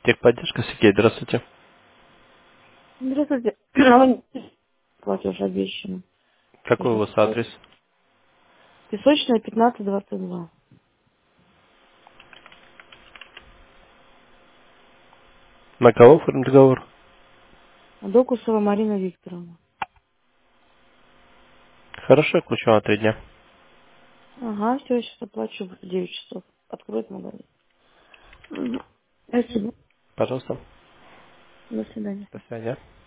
Техподдержка, Сергей, здравствуйте. Здравствуйте. А вы платеж обещанный. Какой у Сейчас вас адрес? Песочная, 1522. На кого оформлен договор? Докусова Марина Викторовна. Хорошо, я включу на 3 дня. Ага, все, сейчас оплачу в 9 часов. Откроет магазин. Мгм. Спасибо. Пожалуйста. До свидания. До свидания.